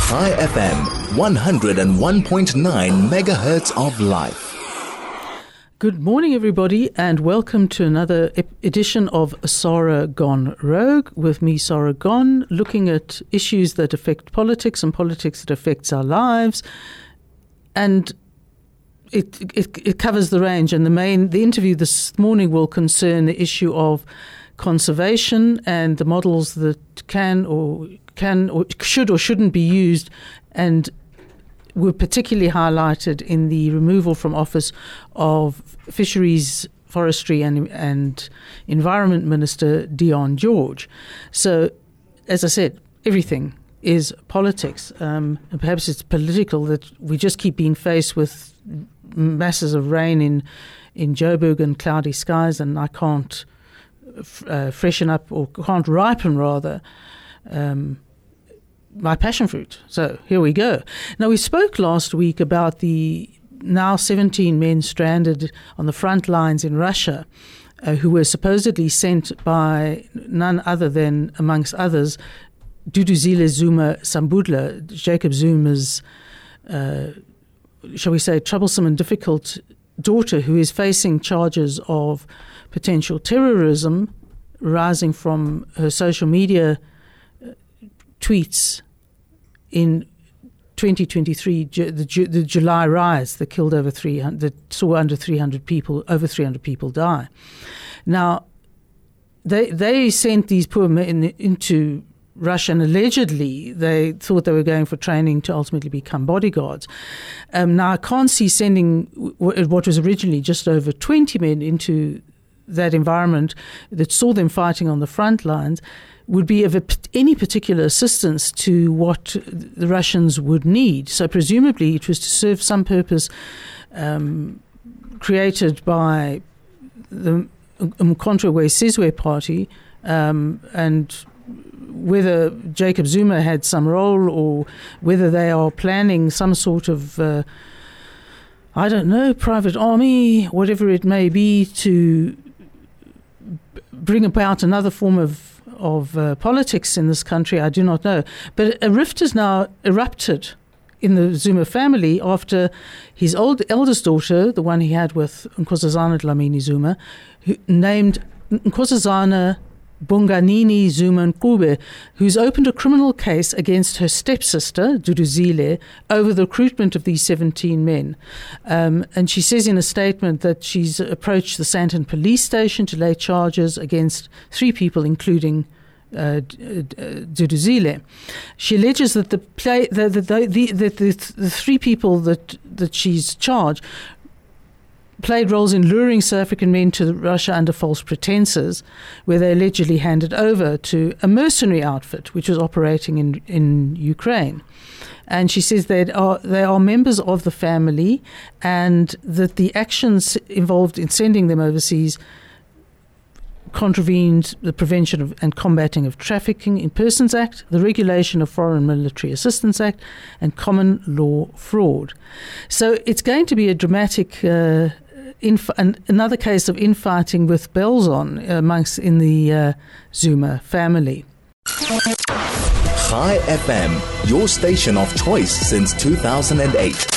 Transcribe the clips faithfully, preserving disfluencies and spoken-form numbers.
Chai F M, one oh one point nine megahertz of life. Good morning, everybody, and welcome to another ep- edition of Sarah Gone Rogue with me, Sarah Gone, looking at issues that affect politics and politics that affects our lives. And it, it it covers the range. And the main the interview this morning will concern the issue of conservation and the models that can or can or should or shouldn't be used, and were particularly highlighted in the removal from office of Fisheries, Forestry and, and Environment Minister Deon George. So, as I said, everything is politics. Um, and perhaps it's political that we just keep being faced with masses of rain in, in Joburg and cloudy skies, and I can't uh, freshen up or can't ripen, rather, um, my passion fruit. So here we go. Now, we spoke last week about the now seventeen men stranded on the front lines in Russia, uh, who were supposedly sent by none other than, amongst others, Duduzile Zuma Sambudla, Jacob Zuma's, uh, shall we say, troublesome and difficult daughter, who is facing charges of potential terrorism rising from her social media tweets in twenty twenty-three, the, the July riots that killed over three hundred, that saw under three hundred people, over three hundred people die. Now, they they sent these poor men into Russia, and allegedly they thought they were going for training to ultimately become bodyguards. Um, now, I can't see sending w- what was originally just over twenty men into that environment that saw them fighting on the front lines would be of a, any particular assistance to what the Russians would need. So presumably it was to serve some purpose um, created by the Umkhonto we Sizwe party, um, and whether Jacob Zuma had some role or whether they are planning some sort of, uh, I don't know, private army, whatever it may be, to bring about another form of of uh, politics in this country, I do not know. But a rift has now erupted in the Zuma family after his old eldest daughter, the one he had with Nkosazana Dlamini Zuma, who named Nkosazana Bunganini Zuma Nkube, who's opened a criminal case against her stepsister, Duduzile, over the recruitment of these seventeen men. Um, and she says in a statement that she's approached the Sandton police station to lay charges against three people, including uh, Duduzile. She alleges that the, play, the, the, the, the, the, the, the three people that, that she's charged played roles in luring South African men to Russia under false pretenses, where they allegedly handed over to a mercenary outfit which was operating in, in Ukraine. And she says that are, they are members of the family, and that the actions involved in sending them overseas contravened the Prevention of and Combating of Trafficking in Persons Act, the Regulation of Foreign Military Assistance Act, and Common Law Fraud. So it's going to be a dramatic uh, Inf- an, another case of infighting with bells on amongst in the uh, Zuma family. Chai F M, your station of choice since two thousand eight.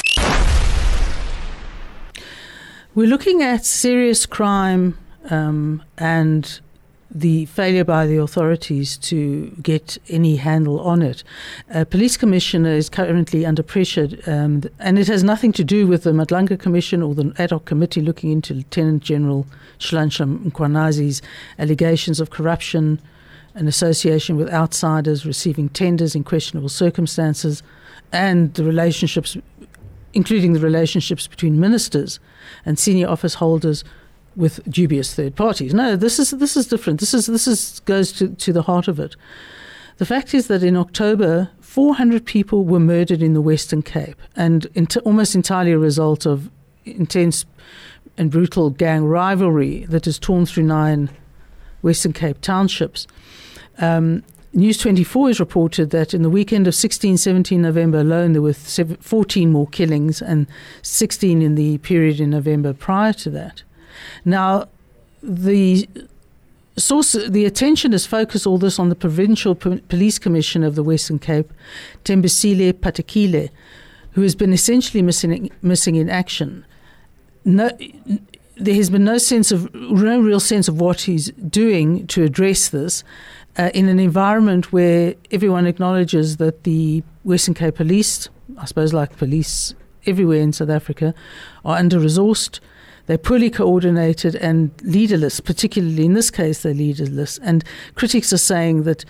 We're looking at serious crime um, and the failure by the authorities to get any handle on it. A police commissioner is currently under pressure, um, and it has nothing to do with the Madlanga Commission or the ad hoc committee looking into Lieutenant General Shlanhla Mkhwanazi's allegations of corruption and association with outsiders, receiving tenders in questionable circumstances, and the relationships, including the relationships between ministers and senior office holders with dubious third parties. No, this is this is different. This is this is goes to, to the heart of it. The fact is that in October, four hundred people were murdered in the Western Cape, and ent- almost entirely a result of intense and brutal gang rivalry that has torn through nine Western Cape townships. Um, News twenty-four has reported that in the weekend of sixteen, seventeen November alone, there were fourteen more killings, and sixteen in the period in November prior to that. Now, the source, the attention is focused all this on the Provincial P- Police Commissioner of the Western Cape, Thembisile Patekile, who has been essentially missing missing in action. No, there has been no sense of no real sense of what he's doing to address this uh, in an environment where everyone acknowledges that the Western Cape Police, I suppose like police everywhere in South Africa, are under-resourced. They're poorly coordinated and leaderless, particularly in this case they're leaderless. And critics are saying that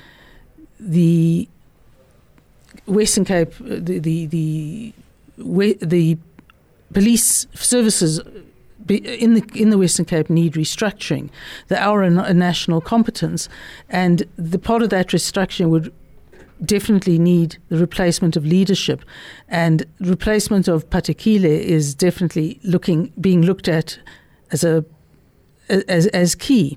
the Western Cape, the the the, the police services in the in the Western Cape need restructuring. They are a, a national competence, and the part of that restructuring would definitely need the replacement of leadership, and replacement of Patekile is definitely looking being looked at as a as as key.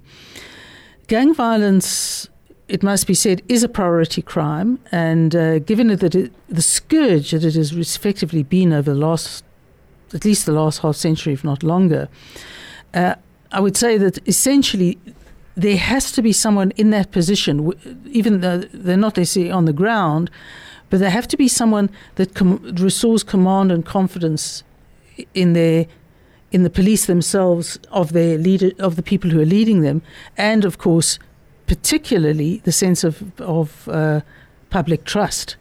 Gang violence, it must be said, is a priority crime, and uh, given that it, the scourge that it has effectively been over the last, at least the last half century, if not longer, uh, I would say that essentially there has to be someone in that position, even though they're not necessarily on the ground, but there have to be someone that com- restores command and confidence in their in the police themselves, of their leader, of the people who are leading them, and of course, particularly the sense of of uh, public trust.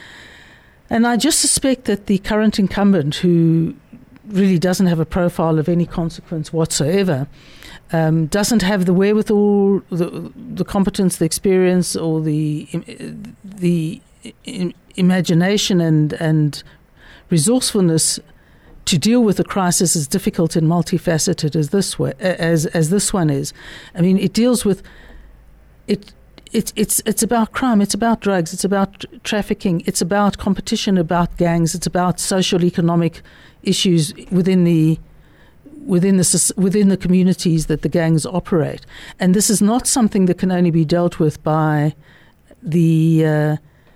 And I just suspect that the current incumbent, who really doesn't have a profile of any consequence whatsoever, um, doesn't have the wherewithal, the, the competence, the experience, or the the imagination and and resourcefulness to deal with a crisis as difficult and multifaceted as this way, as as this one is. I mean, it deals with it. It's it's it's about crime. It's about drugs. It's about trafficking. It's about competition. About gangs. It's about social economic issues within the within the within the communities that the gangs operate. And this is not something that can only be dealt with by the uh,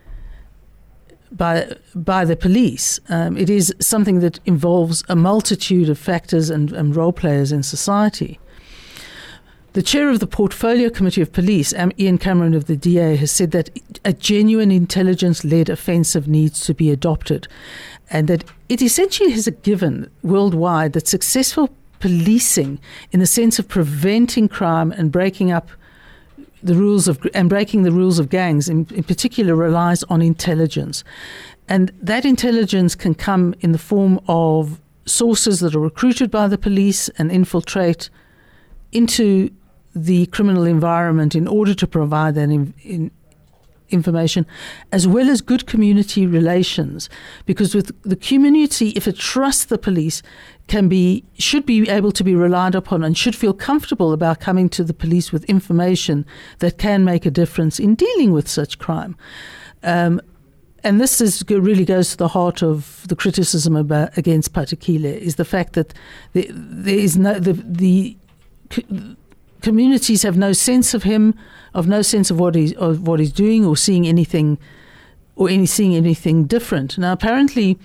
by by the police. Um, it is something that involves a multitude of factors and, and role players in society. The chair of the Portfolio Committee of Police, Ian Cameron of the D A, has said that a genuine intelligence-led offensive needs to be adopted, and that it essentially is a given worldwide that successful policing, in the sense of preventing crime and breaking up the rules of and breaking the rules of gangs, in, in particular, relies on intelligence, and that intelligence can come in the form of sources that are recruited by the police and infiltrate into the criminal environment in order to provide that in, in information, as well as good community relations. Because with the community, if it trusts the police, can be should be able to be relied upon and should feel comfortable about coming to the police with information that can make a difference in dealing with such crime. Um, and this is really goes to the heart of the criticism about, against Patekile, is the fact that the, there is no the the communities have no sense of him, of no sense of what he's of what he's doing, or seeing anything, or any seeing anything different. Now, apparently,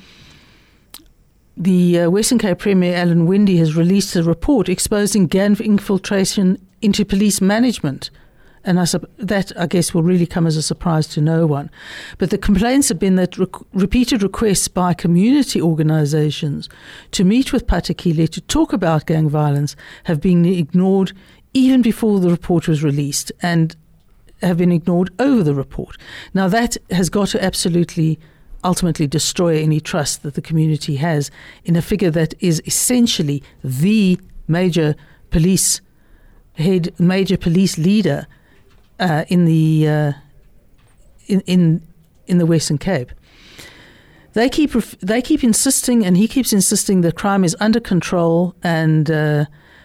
the uh, Western Cape Premier Alan Winde has released a report exposing gang infiltration into police management, and I sub- that I guess will really come as a surprise to no one. But the complaints have been that rec- repeated requests by community organisations to meet with Patekile to talk about gang violence have been ignored even before the report was released, and have been ignored over the report. Now, that has got to absolutely ultimately destroy any trust that the community has in a figure that is essentially the major police head, major police leader uh, in the uh, in, in in the Western Cape. They keep they keep insisting, and he keeps insisting, that crime is under control, and uh,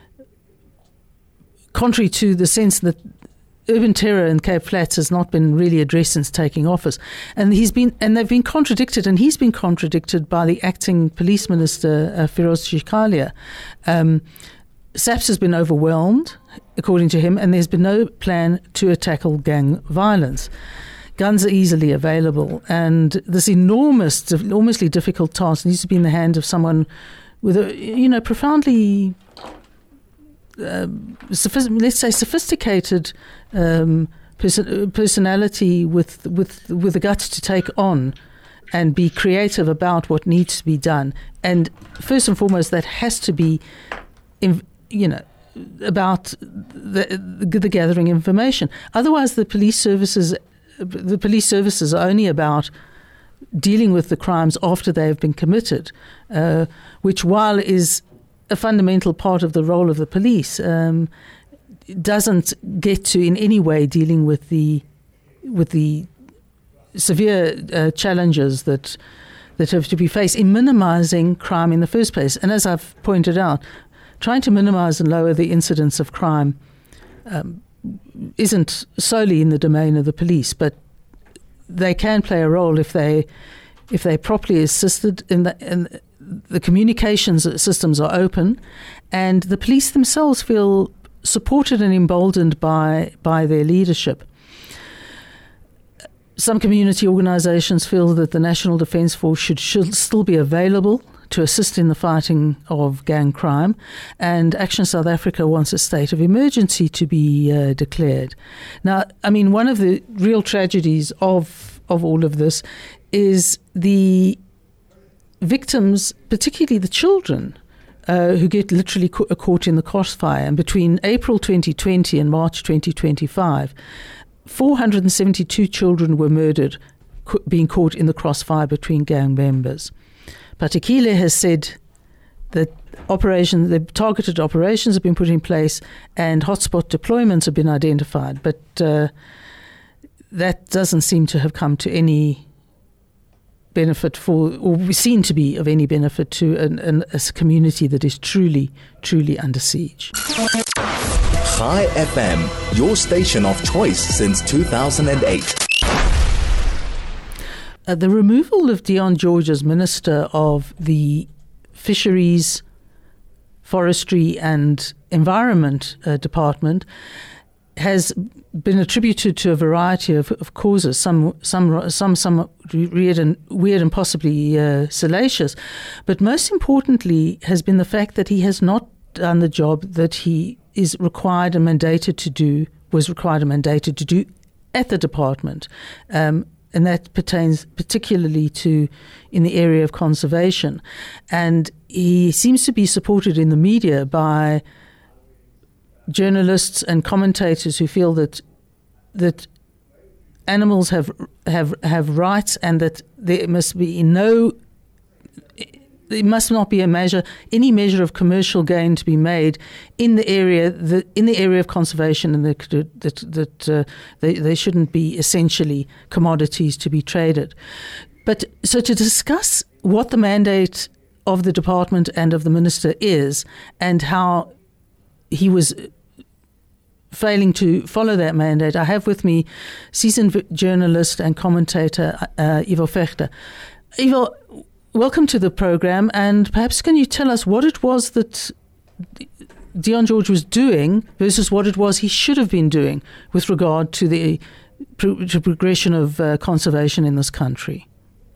contrary to the sense that urban terror in Cape Flats has not been really addressed since taking office, and he's been and they've been contradicted, and he's been contradicted by the acting police minister, uh, Feroz Shikalia. Um, SAPS has been overwhelmed, according to him, and there's been no plan to tackle gang violence. Guns are easily available, and this enormous, enormously difficult task needs to be in the hand of someone with a, you know, profoundly um, sophis- let's say, sophisticated um, pers- personality with with with the guts to take on and be creative about what needs to be done. And first and foremost, that has to be, in, you know, about the, the gathering information. Otherwise, the police services, the police services are only about dealing with the crimes after they have been committed, uh, which, while is a fundamental part of the role of the police, um, doesn't get to in any way dealing with the with the severe uh, challenges that that have to be faced in minimizing crime in the first place. And as I've pointed out, trying to minimize and lower the incidence of crime um, isn't solely in the domain of the police, but they can play a role if they if they properly assisted in the in the communications systems are open, and the police themselves feel supported and emboldened by by their leadership. Some community organisations feel that the National Defence Force should, should still be available to assist in the fighting of gang crime, and Action South Africa wants a state of emergency to be uh, declared. Now, I mean, one of the real tragedies of of all of this is the victims, particularly the children, uh, who get literally ca- caught in the crossfire. And between April twenty twenty and March twenty twenty-five, four hundred seventy-two children were murdered, ca- being caught in the crossfire between gang members. Patekile has said that operation, the targeted operations have been put in place and hotspot deployments have been identified, but uh, that doesn't seem to have come to any benefit for, or seen to be of any benefit to an, an, a community that is truly, truly under siege. Chai F M, your station of choice since two thousand eight. Uh, the removal of Deon George as Minister of the Fisheries, Forestry and Environment uh, Department has been attributed to a variety of, of causes, some some some some weird and weird and possibly uh, salacious, but most importantly has been the fact that he has not done the job that he is required and mandated to do, was required and mandated to do at the department. Um, and that pertains particularly to in the area of conservation. And he seems to be supported in the media by journalists and commentators who feel that that animals have have have rights, and that there must be no there must not be a measure any measure of commercial gain to be made in the area the, in the area of conservation, and that that that uh, they they shouldn't be essentially commodities to be traded. But so to discuss what the mandate of the department and of the minister is, and how he was failing to follow that mandate, I have with me seasoned journalist and commentator uh, Ivo Vegter. Ivo, welcome to the program, and perhaps can you tell us what it was that Deon George was doing versus what it was he should have been doing with regard to the pro- to progression of uh, conservation in this country?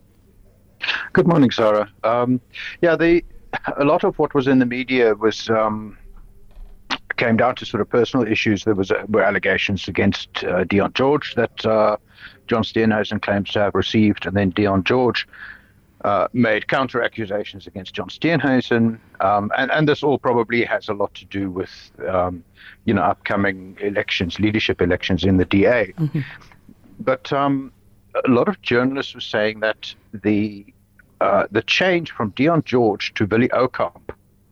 Good morning, Sarah. Um, yeah, the a lot of what was in the media was um, came down to sort of personal issues. There was uh, were allegations against uh, Deon George that uh, John Steenhuisen claims to have received, and then Deon George uh, made counter accusations against John Steenhuisen, um, and and this all probably has a lot to do with um, you know upcoming elections, leadership elections in the D A. Mm-hmm. But um, a lot of journalists were saying that the uh, the change from Deon George to Willie Oukamp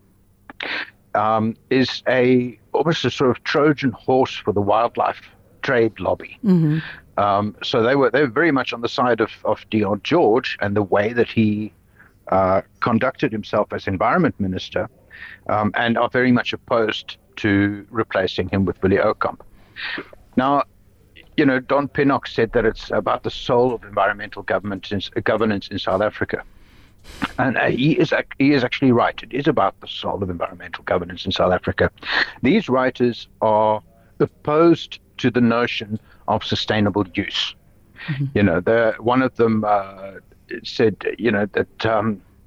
um, is a almost a sort of Trojan horse for the wildlife trade lobby. Mm-hmm. Um, so they were they were very much on the side of, of Deon George and the way that he uh, conducted himself as environment minister, um, and are very much opposed to replacing him with Willie Oukamp. Now, you know, Don Pinnock said that it's about the soul of environmental government in, governance in South Africa. And uh, he is he is actually right. It is about the soul of environmental governance in South Africa. These writers are opposed to the notion of sustainable use. Mm-hmm. You know, the, one of them uh, said, you know, that um,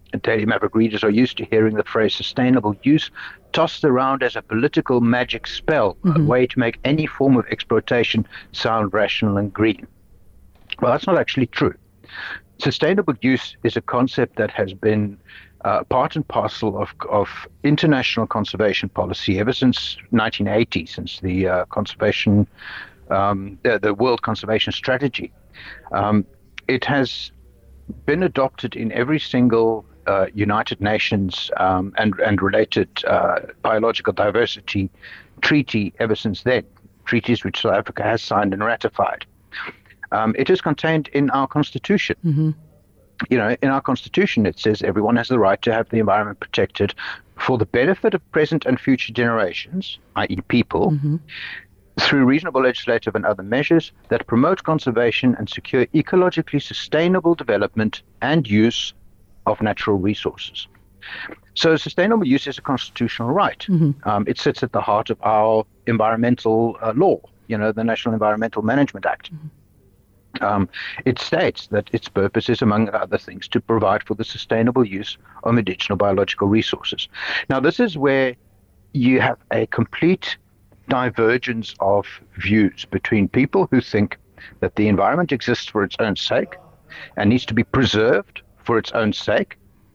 Daily Maverick readers are used to hearing the phrase sustainable use tossed around as a political magic spell, mm-hmm. a way to make any form of exploitation sound rational and green. Well, that's not actually true. Sustainable use is a concept that has been uh, part and parcel of, of international conservation policy ever since nineteen eighty, since the uh, conservation, um, the, the World Conservation Strategy. Um, it has been adopted in every single uh, United Nations um, and, and related uh, biological diversity treaty ever since then, treaties which South Africa has signed and ratified. Um, it is contained in our Constitution. Mm-hmm. You know, in our Constitution, it says everyone has the right to have the environment protected for the benefit of present and future generations, that is people, mm-hmm. through reasonable legislative and other measures that promote conservation and secure ecologically sustainable development and use of natural resources. So sustainable use is a constitutional right. Mm-hmm. Um, it sits at the heart of our environmental uh, law, you know, the National Environmental Management Act. Mm-hmm. Um, it states that its purpose is, among other things, to provide for the sustainable use of medicinal biological resources. Now, this is where you have a complete divergence of views between people who think that the environment exists for its own sake and needs to be preserved for its own sake,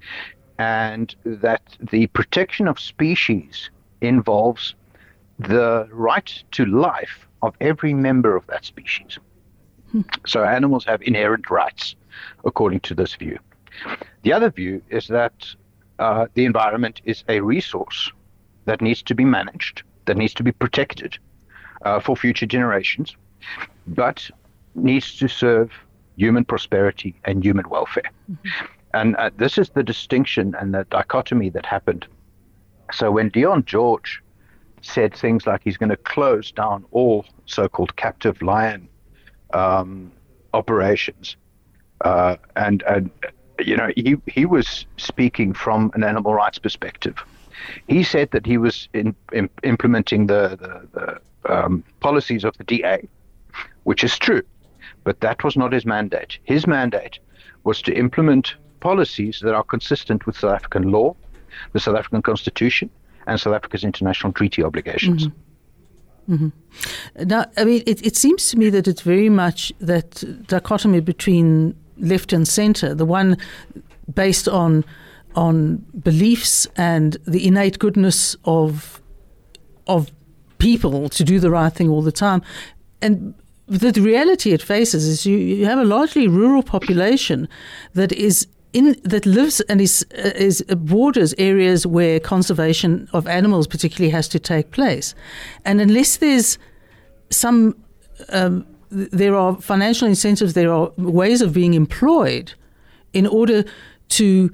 and that the protection of species involves the right to life of every member of that species. So animals have inherent rights, according to this view. The other view is that uh, the environment is a resource that needs to be managed, that needs to be protected uh, for future generations, but needs to serve human prosperity and human welfare. Mm-hmm. And uh, this is the distinction and the dichotomy that happened. So when Deon George said things like he's going to close down all so-called captive lion Um, operations, uh, and and you know he he was speaking from an animal rights perspective. He said that he was in, in implementing the the, the um, policies of the D A, which is true, but that was not his mandate. His mandate was to implement policies that are consistent with South African law, the South African Constitution, and South Africa's international treaty obligations. Mm-hmm. Mm-hmm. Now, I mean, it, it seems to me that it's very much that dichotomy between left and center, the one based on on beliefs and the innate goodness of of people to do the right thing all the time. And the reality it faces is you, you have a largely rural population that is In, that lives and is uh, is borders areas where conservation of animals particularly has to take place, and unless there's some um, there are financial incentives, there are ways of being employed in order to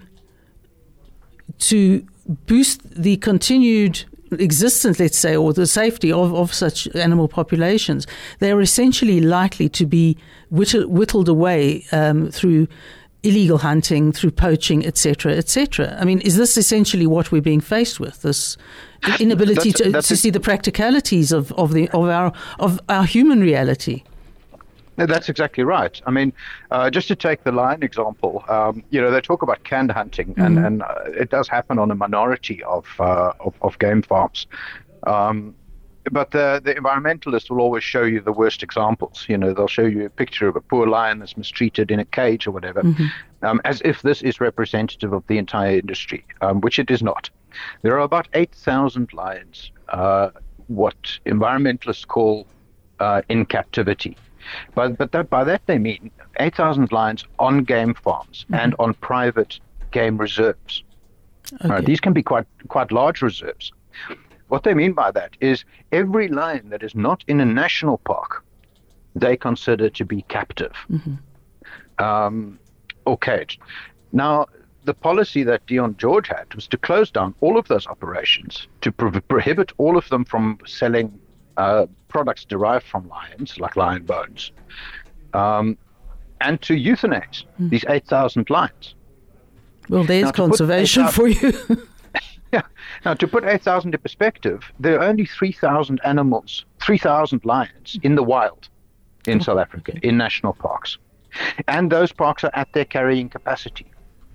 to boost the continued existence, let's say, or the safety of, of such animal populations, they are essentially likely to be whittled, whittled away um, through illegal hunting, through poaching, et cetera, et cetera. I mean, is this essentially what we're being faced with? This inability that's, to, that's to see the practicalities of, of the of our of our human reality. No, that's exactly right. I mean, uh, just to take the lion example, um, you know, they talk about canned hunting, mm-hmm. and and uh, it does happen on a minority of uh, of, of game farms. Um, But the, the environmentalists will always show you the worst examples. You know, they'll show you a picture of a poor lion that's mistreated in a cage or whatever, mm-hmm. um, as if this is representative of the entire industry, um, which it is not. There are about eight thousand lions, uh, what environmentalists call uh, in captivity. But, but that, by that they mean eight thousand lions on game farms mm-hmm. and on private game reserves. Okay. Uh, these can be quite quite large reserves. What they mean by that is every lion that is not in a national park, they consider to be captive mm-hmm. um, or caged. Now, the policy that Deon George had was to close down all of those operations, to pro- prohibit all of them from selling uh, products derived from lions, like lion bones, um, and to euthanize mm. these eight thousand lions. Well, there's now, conservation for you. Yeah. Now, to put eight thousand in perspective, there are only three thousand animals, three thousand lions in the wild in oh, South Africa, okay. in national parks. And those parks are at their carrying capacity.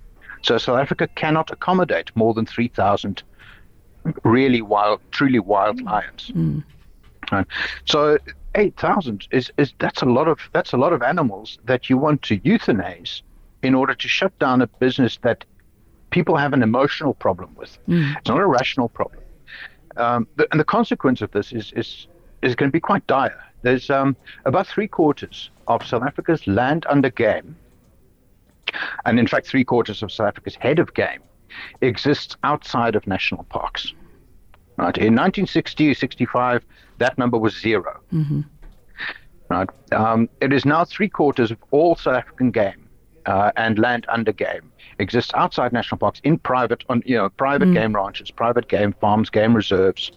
So South Africa cannot accommodate more than three thousand really wild, truly wild lions. Mm. Right? So eight thousand is, is that's a lot of that's a lot of animals that you want to euthanize in order to shut down a business that people have an emotional problem with. Mm. It's not a rational problem. Um, the, and the consequence of this is is is going to be quite dire. There's um, about three quarters of South Africa's land under game, and in fact three quarters of South Africa's head of game, exists outside of national parks. Right. In nineteen sixty, sixty-five, that number was zero. Mm-hmm. Right. Um, it is now three quarters of all South African game uh, and land under game exists outside national parks in private, on you know, private mm. game ranches, private game farms, game reserves.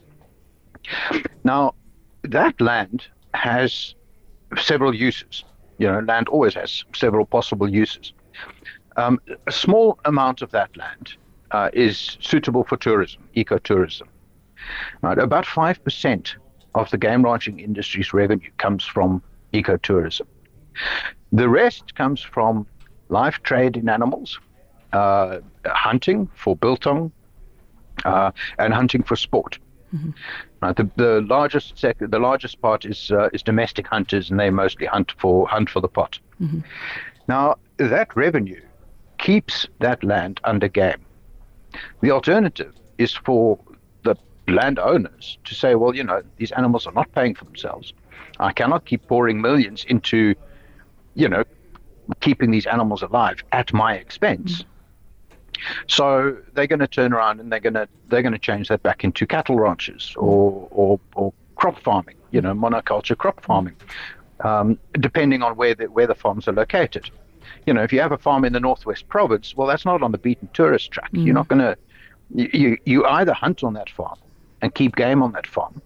Now, that land has several uses. You know, land always has several possible uses. Um, a small amount of that land uh, is suitable for tourism, ecotourism. Right, about five percent of the game ranching industry's revenue comes from ecotourism. The rest comes from live trade in animals, uh, hunting for biltong, uh, and hunting for sport. Mm-hmm. Right, the, the largest sec- the largest part is uh, is domestic hunters, and they mostly hunt for hunt for the pot. Mm-hmm. Now, that revenue keeps that land under game. The alternative is for the landowners to say, well, you know, these animals are not paying for themselves. I cannot keep pouring millions into, you know, keeping these animals alive at my expense. Mm-hmm. So they're going to turn around and they're going to they're going to change that back into cattle ranches or or, or crop farming, you know, monoculture crop farming, um, depending on where the, where the farms are located. You know, if you have a farm in the Northwest Province, well, that's not on the beaten tourist track. Mm. You're not going to, you, you either hunt on that farm and keep game on that farm,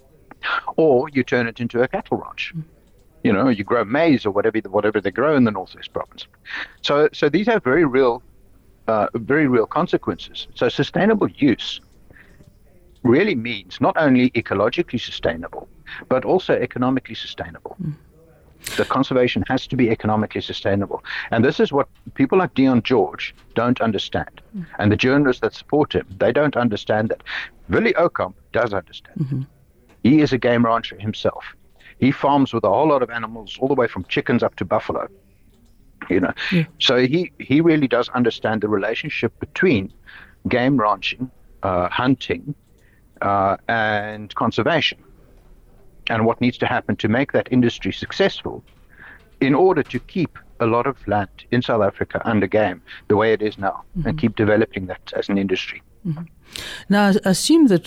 or you turn it into a cattle ranch. Mm. You know, you grow maize or whatever whatever they grow in the Northwest Province. So, so these have very real, uh, very real consequences. So sustainable use really means not only ecologically sustainable, but also economically sustainable. Mm. The conservation has to be economically sustainable. And this is what people like Dion George don't understand. Mm. And the journalists that support him, they don't understand that. Willie Okamp does understand. Mm-hmm. He is a game rancher himself. He farms with a whole lot of animals, all the way from chickens up to buffalo. You know, yeah. So he, he really does understand the relationship between game ranching, uh, hunting, uh, and conservation, and what needs to happen to make that industry successful in order to keep a lot of land in South Africa under game the way it is now, mm-hmm. and keep developing that as an industry. Mm-hmm. Now, I assume that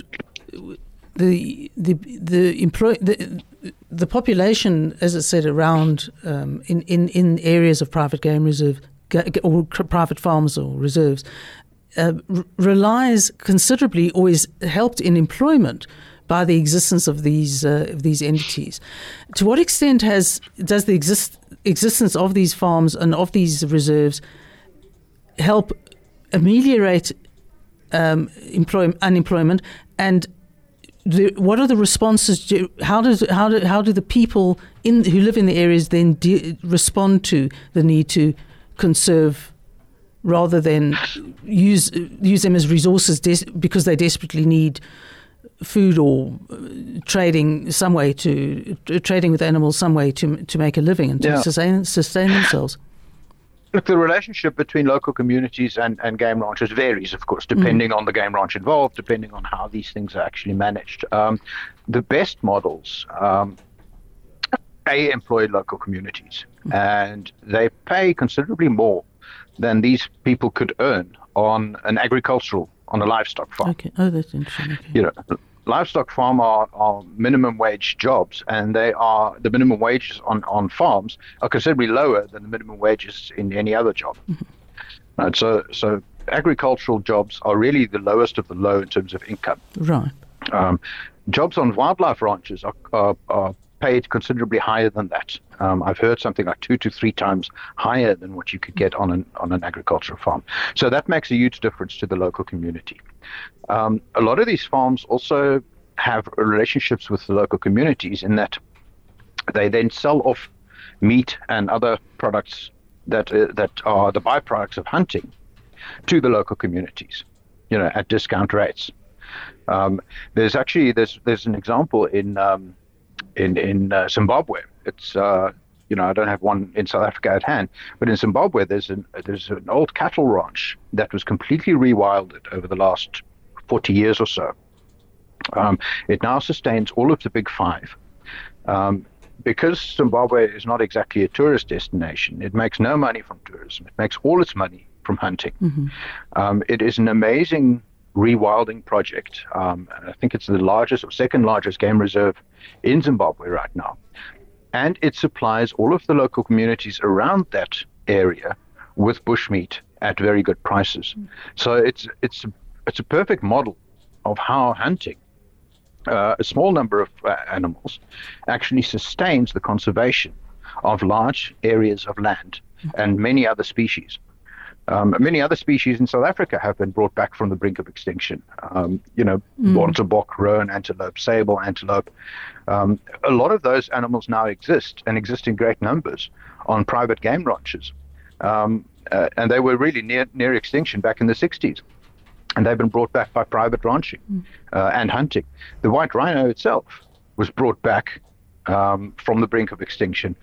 the the the employ the, the population, as I said, around um, in, in in areas of private game reserve or private farms or reserves uh, r- relies considerably, or is helped in employment by the existence of these uh, of these entities. To what extent has does the exist, existence of these farms and of these reserves help ameliorate um, employ, unemployment, and the, what are the responses? To, how does how do how do the people in who live in the areas then de- respond to the need to conserve, rather than use use them as resources des- because they desperately need food or uh, trading some way to uh, trading with animals some way to to make a living and to yeah. sustain sustain themselves? Look, the relationship between local communities and, and game ranchers varies, of course, depending mm. on the game ranch involved, depending on how these things are actually managed. Um, the best models, um, A, employ local communities, mm. and they pay considerably more than these people could earn on an agricultural, on a livestock farm. Okay. Oh, that's interesting. Okay. You know, livestock farm are, are minimum wage jobs, and they are the minimum wages on, on farms are considerably lower than the minimum wages in any other job. Mm-hmm. Right, so so agricultural jobs are really the lowest of the low in terms of income. Right. Um, jobs on wildlife ranches are, are, are paid considerably higher than that. Um, I've heard something like two to three times higher than what you could get on an on an agricultural farm. So that makes a huge difference to the local community. Um, a lot of these farms also have relationships with the local communities in that they then sell off meat and other products that uh, that are the byproducts of hunting to the local communities, you know, at discount rates. Um, there's actually there's there's an example in um, in in uh, Zimbabwe. It's uh, you know I don't have one in South Africa at hand, but in Zimbabwe there's an there's an old cattle ranch that was completely rewilded over the last forty years or so. Um, it now sustains all of the big five. Um, because Zimbabwe is not exactly a tourist destination, it makes no money from tourism. It makes all its money from hunting. Mm-hmm. Um, it is an amazing rewilding project. Um, I think it's the largest or second largest game reserve in Zimbabwe right now. And it supplies all of the local communities around that area with bushmeat at very good prices. Mm-hmm. So it's it's it's a perfect model of how hunting, uh, a small number of uh, animals, actually sustains the conservation of large areas of land and many other species. Um, many other species in South Africa have been brought back from the brink of extinction. Um, you know, mm. Bontebok, roan antelope, sable antelope. Um, a lot of those animals now exist and exist in great numbers on private game ranches. Um, uh, and they were really near near extinction back in the sixties. And they've been brought back by private ranching mm. uh, and hunting. The white rhino itself was brought back um, from the brink of extinction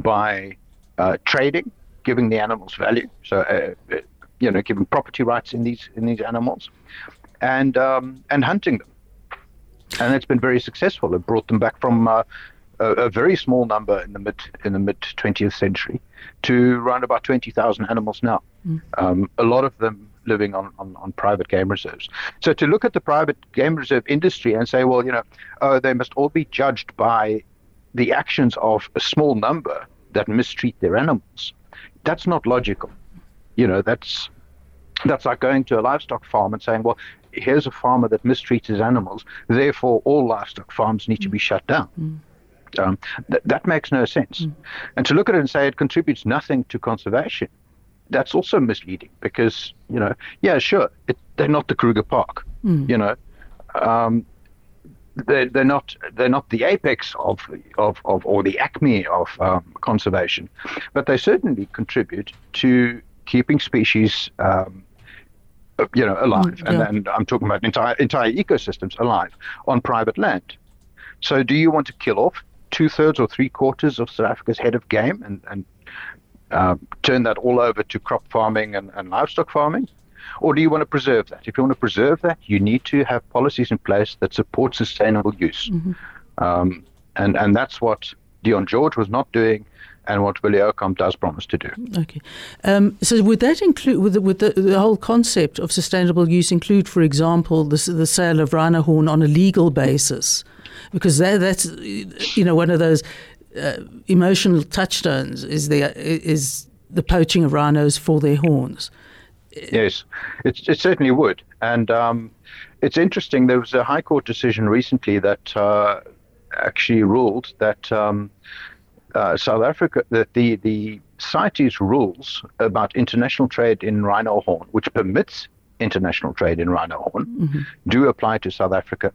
by uh, trading, giving the animals value, so uh, you know, giving property rights in these in these animals, and um, and hunting them, and it's been very successful. It brought them back from uh, a, a very small number in the mid in the mid twentieth century to around about twenty thousand animals now. Mm. Um, a lot of them living on, on, on private game reserves. So to look at the private game reserve industry and say, well, you know, oh, they must all be judged by the actions of a small number that mistreat their animals. That's not logical. You know, that's that's like going to a livestock farm and saying, well, here's a farmer that mistreats his animals, therefore all livestock farms need to be shut down. Mm. Um, th- that makes no sense. Mm. And to look at it and say it contributes nothing to conservation, that's also misleading because, you know, yeah, sure, it, they're not the Kruger Park, mm. you know. Um, They're, they're not they're not the apex of of, of or the acme of um, conservation, but they certainly contribute to keeping species, um, you know, alive. Mm, yeah. and, and I'm talking about entire entire ecosystems alive on private land. So, do you want to kill off two thirds or three quarters of South Africa's head of game and and uh, turn that all over to crop farming and, and livestock farming? Or do you want to preserve that? If you want to preserve that, you need to have policies in place that support sustainable use. Mm-hmm. Um, and, and that's what Deon George was not doing and what Willie Oakam does promise to do. Okay. Um, so would that include, would, the, would the, the whole concept of sustainable use include, for example, the, the sale of rhino horn on a legal basis? Because that, that's, you know, one of those uh, emotional touchstones is the, is the poaching of rhinos for their horns. Yes, it, it certainly would. And um, it's interesting, there was a High Court decision recently that uh, actually ruled that um, uh, South Africa, that the, the CITES rules about international trade in rhino horn, which permits international trade in rhino horn, mm-hmm. do apply to South Africa.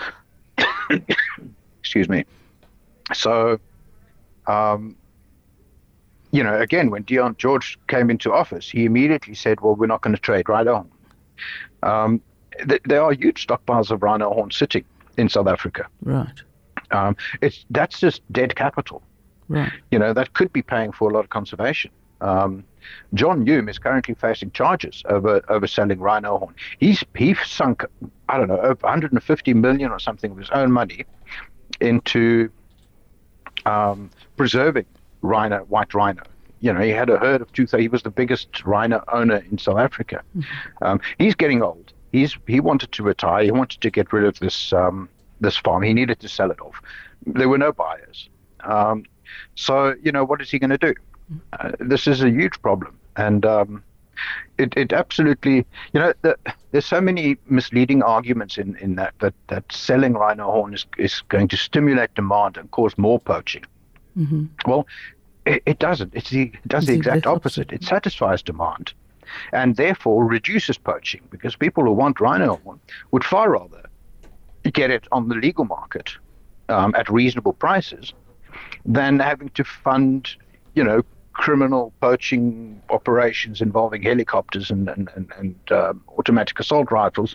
Excuse me. So, um, you know, again, when Deon George came into office, he immediately said, well, we're not going to trade rhino horn. Um, th- there are huge stockpiles of rhino horn sitting in South Africa. Right. Um, it's that's just dead capital. Right. You know, that could be paying for a lot of conservation. Um, John Hume is currently facing charges over, over selling rhino horn. He's he sunk, I don't know, over one hundred fifty million or something of his own money into um, preserving rhino, white rhino. You know, he had a herd of two. He was the biggest rhino owner in South Africa. Mm-hmm. Um, he's getting old. He's he wanted to retire. He wanted to get rid of this um, this farm. He needed to sell it off. There were no buyers. Um, so you know, what is he going to do? Uh, this is a huge problem, and um, it it absolutely. You know, the, there's so many misleading arguments in, in that that that selling rhino horn is is going to stimulate demand and cause more poaching. Mm-hmm. Well, it, it doesn't. It's the, it does it's the exact opposite. opposite. It satisfies demand and therefore reduces poaching because people who want rhino horn would far rather get it on the legal market um, at reasonable prices than having to fund, you know, criminal poaching operations involving helicopters and and and, and uh, automatic assault rifles,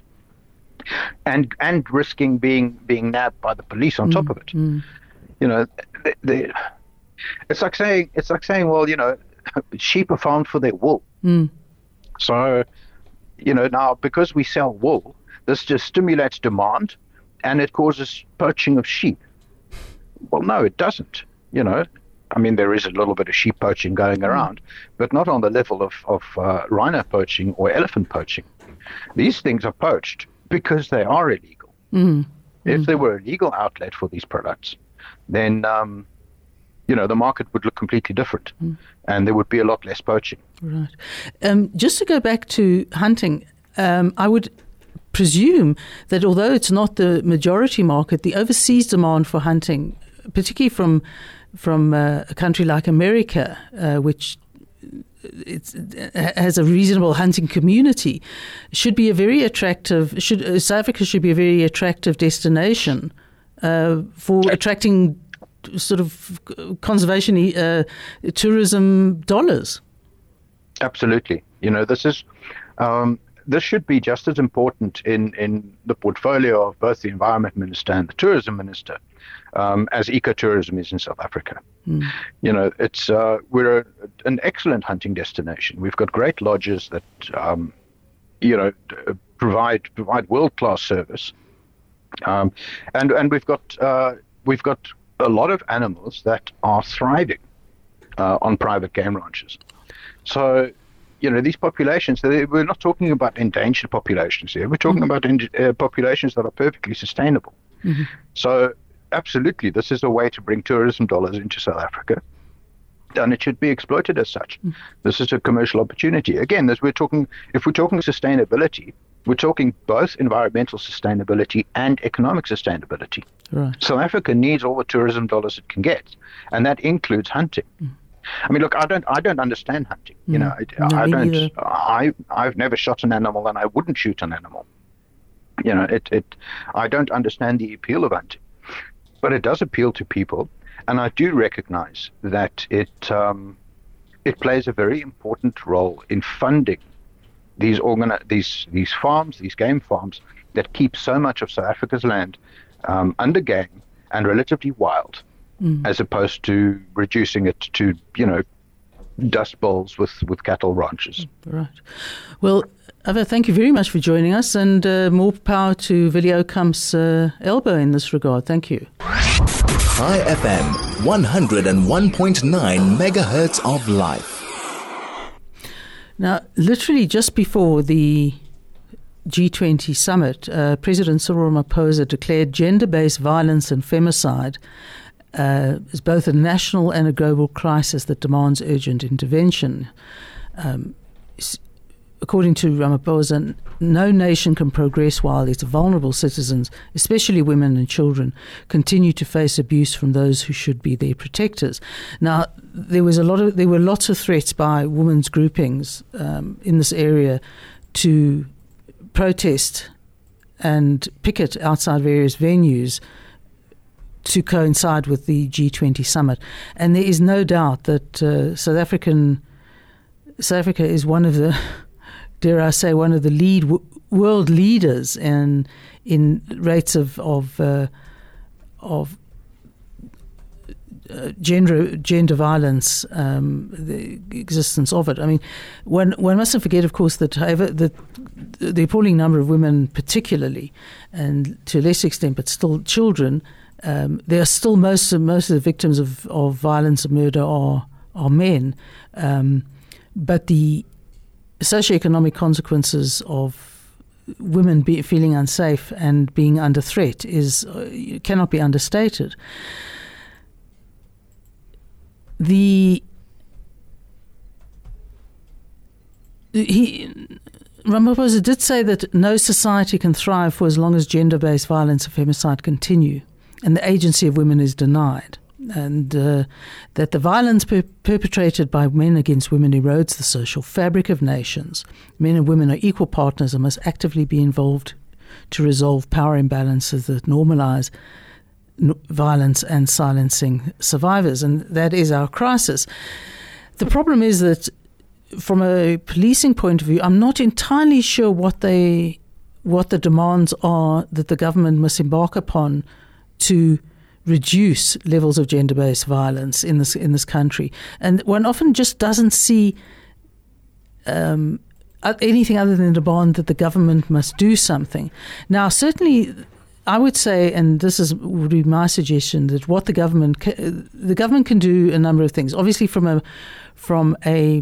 and and risking being being nabbed by the police on mm, top of it. Mm. You know, they, they, it's like saying it's like saying, well, you know, sheep are farmed for their wool. Mm. So, you know, now because we sell wool, this just stimulates demand, and it causes poaching of sheep. Well, no, it doesn't. You know, I mean, there is a little bit of sheep poaching going around, but not on the level of, of uh, rhino poaching or elephant poaching. These things are poached because they are illegal. Mm. If mm. there were a legal outlet for these products, then, um, you know, the market would look completely different, mm. and there would be a lot less poaching. Right. Um, just to go back to hunting, um, I would presume that although it's not the majority market, the overseas demand for hunting, particularly from from uh, a country like America, uh, which it's, it has a reasonable hunting community, should be a very attractive. Should uh, South Africa should be a very attractive destination uh, for attracting sort of conservation uh, tourism dollars. Absolutely. You know, this is. Um, This should be just as important in, in the portfolio of both the Environment Minister and the Tourism Minister um, as ecotourism is in South Africa. Mm. You know, it's uh, we're a, an excellent hunting destination. We've got great lodges that, um, you know, provide provide world-class service, um, and and we've got uh, we've got a lot of animals that are thriving uh, on private game ranches. So. You know, these populations, we're not talking about endangered populations here. We're talking mm-hmm. about uh, populations that are perfectly sustainable. Mm-hmm. So, absolutely, this is a way to bring tourism dollars into South Africa, and it should be exploited as such. Mm-hmm. This is a commercial opportunity. Again, as we're talking, if we're talking sustainability, we're talking both environmental sustainability and economic sustainability. Right. South Africa needs all the tourism dollars it can get, and that includes hunting. Mm-hmm. I mean, look, I don't, I don't understand hunting. You know, I, no, I don't, neither. I, I've never shot an animal, and I wouldn't shoot an animal. You know, it, it, I don't understand the appeal of hunting, but it does appeal to people, and I do recognize that it, um, it plays a very important role in funding these organi- these, these farms, these game farms that keep so much of South Africa's land um, under game and relatively wild. Mm. As opposed to reducing it to, you know, dust bowls with, with cattle ranches. Right. Well, Ava, thank you very much for joining us, and uh, more power to Video Camp's uh, elbow in this regard. Thank you. Chai F M, one oh one point nine megahertz of life. Now, literally just before the G twenty summit, uh, President Cyril Ramaphosa declared gender-based violence and femicide Uh, is both a national and a global crisis that demands urgent intervention. Um, according to Ramaphosa, no nation can progress while its vulnerable citizens, especially women and children, continue to face abuse from those who should be their protectors. Now, there was a lot of there were lots of threats by women's groupings um, in this area to protest and picket outside various venues to coincide with the G twenty summit. And there is no doubt that uh, South African South Africa is one of the, dare I say, one of the lead w- world leaders in in rates of of uh, of uh, gender gender violence, um, the existence of it. I mean, one one mustn't forget, of course, that however the the appalling number of women, particularly, and to a lesser extent, but still children. Um, there are still most of, most of the victims of, of violence and murder are are men, um, but the socioeconomic consequences of women be, feeling unsafe and being under threat is uh, cannot be understated. The he. Ramaphosa did say that no society can thrive for as long as gender-based violence and femicide continue, and the agency of women is denied, and uh, that the violence per- perpetrated by men against women erodes the social fabric of nations. Men and women are equal partners and must actively be involved to resolve power imbalances that normalize n- violence and silencing survivors, and that is our crisis. the problem is that from a policing point of view, I'm not entirely sure what they, what the demands are that the government must embark upon to reduce levels of gender-based violence in this in this country. And one often just doesn't see um, anything other than a demand that the government must do something. Now, certainly, I would say, and this is would be my suggestion, that what the government ca- the government can do a number of things. Obviously, from a from a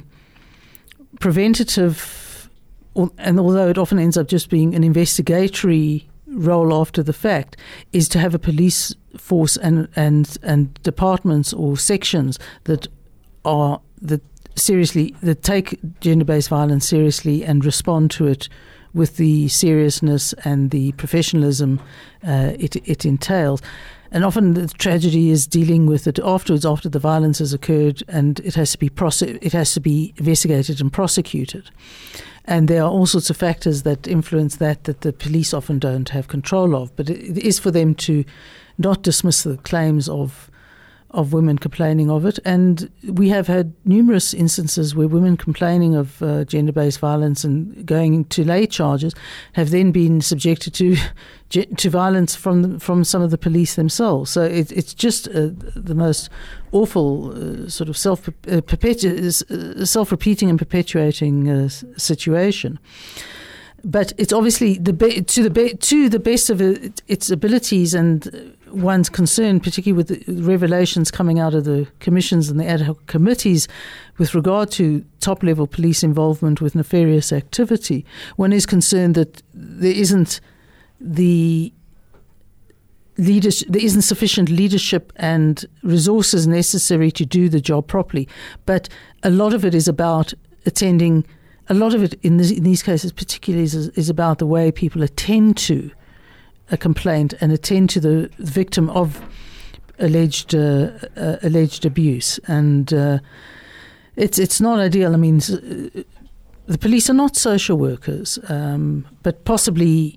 preventative, and although it often ends up just being an investigatory role after the fact, is to have a police force and and and departments or sections that are that seriously that take gender-based violence seriously and respond to it with the seriousness and the professionalism uh, it it entails. And often the tragedy is dealing with it afterwards, after the violence has occurred, and it has to be prose- it has to be investigated and prosecuted. And there are all sorts of factors that influence that that the police often don't have control of. But it, it is for them to not dismiss the claims of of women complaining of it. And we have had numerous instances where women complaining of uh, gender-based violence and going to lay charges have then been subjected to to violence from the, from some of the police themselves. So it, it's just uh, the most awful uh, sort of self uh, perpetu- uh, self-repeating and perpetuating uh, situation. But it's obviously the be- to the be- to the best of it, its abilities and one's concern, particularly with the revelations coming out of the commissions and the ad hoc committees with regard to top-level police involvement with nefarious activity. One is concerned that there isn't the leadership, there isn't sufficient leadership and resources necessary to do the job properly. But a lot of it is about attending. A lot of it in, this, in these cases, particularly, is, is about the way people attend to a complaint and attend to the victim of alleged uh, uh, alleged abuse. And uh, it's it's not ideal. I mean, the police are not social workers, um, but possibly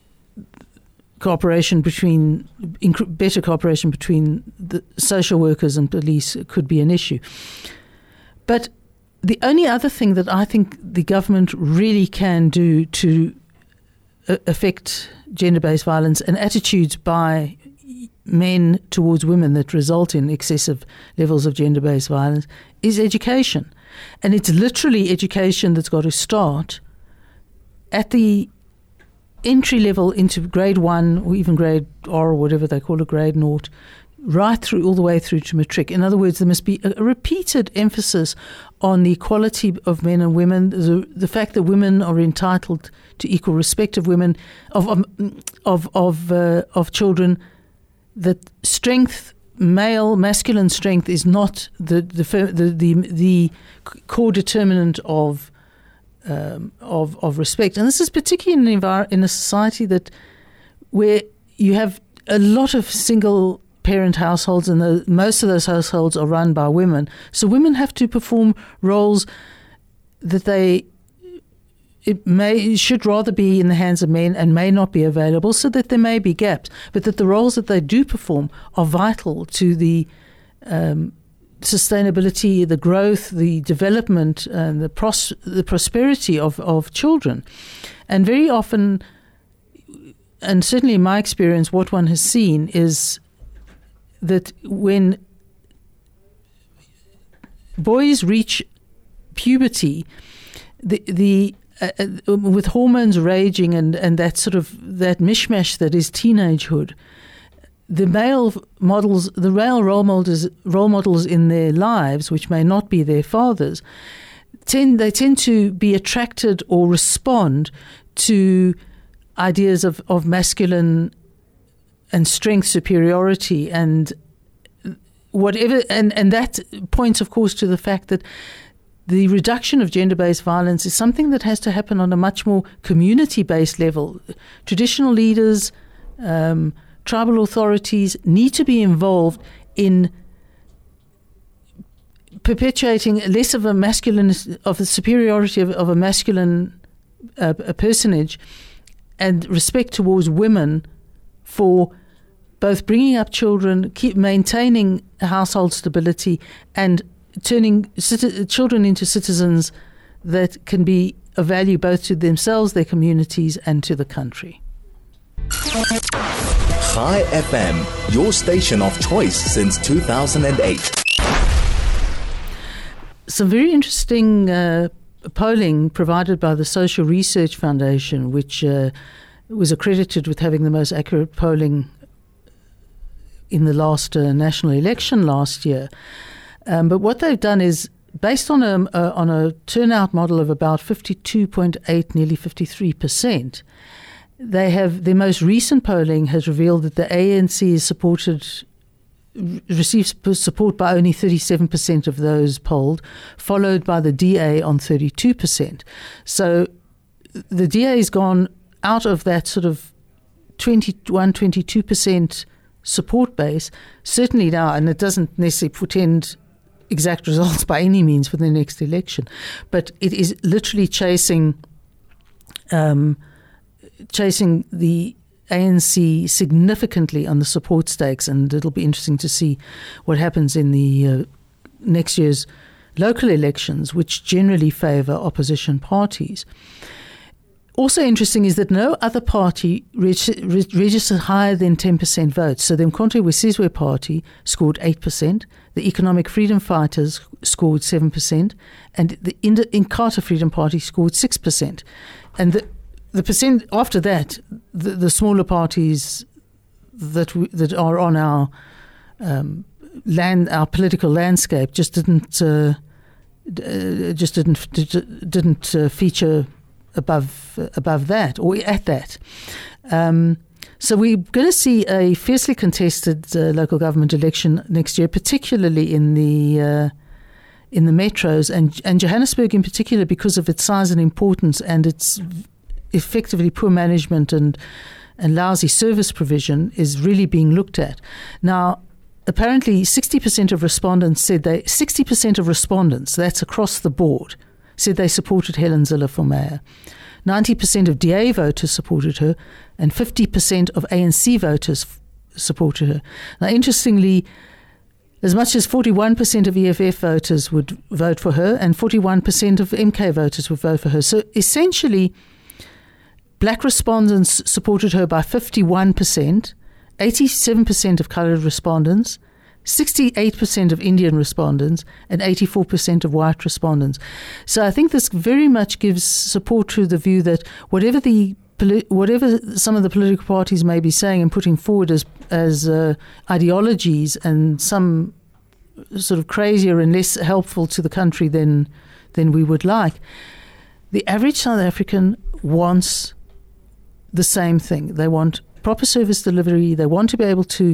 cooperation between inc- better cooperation between the social workers and police could be an issue. But the only other thing that I think the government really can do to uh, affect gender-based violence and attitudes by men towards women that result in excessive levels of gender-based violence is education. And it's literally education that's got to start at the entry level into grade one or even grade R or whatever they call it, grade naught, right through all the way through to matric. In other words, there must be a, a repeated emphasis on the equality of men and women, the, the fact that women are entitled to equal respect of women, of of of of, uh, of children, that strength, male, masculine strength is not the the the the, the core determinant of um, of of respect. And this is particularly in, envir- in a society that where you have a lot of single parent households, and the, most of those households are run by women. So women have to perform roles that they it may should rather be in the hands of men and may not be available, so that there may be gaps, but that the roles that they do perform are vital to the um, sustainability, the growth, the development, and the pros- the prosperity of, of children. And very often, and certainly in my experience, what one has seen is that when boys reach puberty, the the uh, uh, with hormones raging and, and that sort of that mishmash that is teenagehood, the male models, the male role models, role models in their lives, which may not be their fathers, tend they tend to be attracted or respond to ideas of, of masculine and strength superiority and whatever, and, and that points, of course, to the fact that the reduction of gender-based violence is something that has to happen on a much more community-based level. Traditional leaders, um, tribal authorities need to be involved in perpetuating less of a masculine, of the superiority of, of a masculine uh, a personage, and respect towards women for both bringing up children, keep maintaining household stability, and turning citi- children into citizens that can be of value both to themselves, their communities, and to the country. Chai F M, your station of choice since two thousand eight. Some very interesting uh, polling provided by the Social Research Foundation, which uh, was accredited with having the most accurate polling in the last uh, national election last year. Um, but what they've done is, based on a, a on a turnout model of about fifty-two point eight, nearly fifty-three percent, they have their most recent polling has revealed that the A N C is supported. Receives support by only thirty-seven percent of those polled, followed by the D A on thirty-two percent. So the D A has gone out of that sort of twenty-one, twenty-two percent support base, certainly now, and it doesn't necessarily portend exact results by any means for the next election, but it is literally chasing, um, chasing the A N C significantly on the support stakes, and it'll be interesting to see what happens in the uh, next year's local elections, which generally favour opposition parties. Also interesting is that no other party reg- reg- registered higher than ten percent votes. So the Umkhonto we Sizwe party scored eight percent, the Economic Freedom Fighters scored seven percent, and the Ind- Inkatha Freedom Party scored six percent. And the The percent after that, the, the smaller parties that we, that are on our um, land, our political landscape, just didn't uh, uh, just didn't didn't uh, feature above uh, above that or at that. Um, so we're going to see a fiercely contested uh, local government election next year, particularly in the uh, in the metros and and Johannesburg in particular, because of its size and importance and its effectively poor management and and lousy service provision is really being looked at. Now, apparently sixty percent of respondents said they, sixty percent of respondents, that's across the board, said they supported Helen Zille for mayor. ninety percent of D A voters supported her and fifty percent of A N C voters f- supported her. Now, interestingly, as much as forty-one percent of E F F voters would vote for her and forty-one percent of M K voters would vote for her. So essentially, Black respondents supported her by fifty-one percent, eighty-seven percent of coloured respondents, sixty-eight percent of Indian respondents, and eighty-four percent of white respondents. So I think this very much gives support to the view that whatever the whatever some of the political parties may be saying and putting forward as as uh, ideologies and some sort of crazier and less helpful to the country than than we would like, the average South African wants the same thing. They want proper service delivery. They want to be able to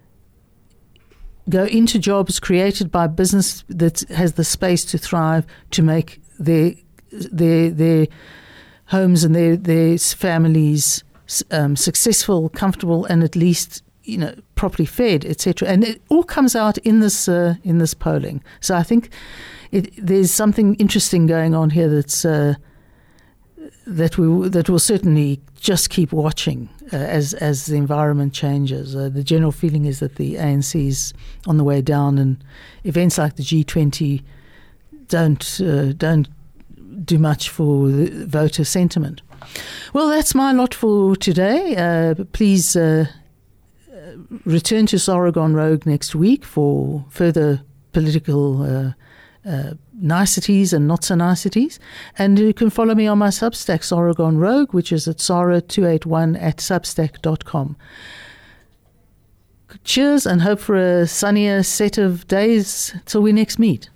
go into jobs created by business that has the space to thrive, to make their their their homes and their their families um, successful, comfortable, and at least, you know, properly fed, et cetera. And it all comes out in this uh, in this polling. So I think it, there's something interesting going on here that's uh, that we that will certainly just keep watching uh, as as the environment changes. Uh, the general feeling is that the A N C is on the way down, and events like the G twenty don't uh, don't do much for the voter sentiment. Well, that's my lot for today. Uh, please uh, return to Sargon Rogue next week for further political uh, uh, niceties and not so niceties. And you can follow me on my Substack, Sargon Rogue, which is at sara two eight one at substack dot com. Cheers, and hope for a sunnier set of days till we next meet.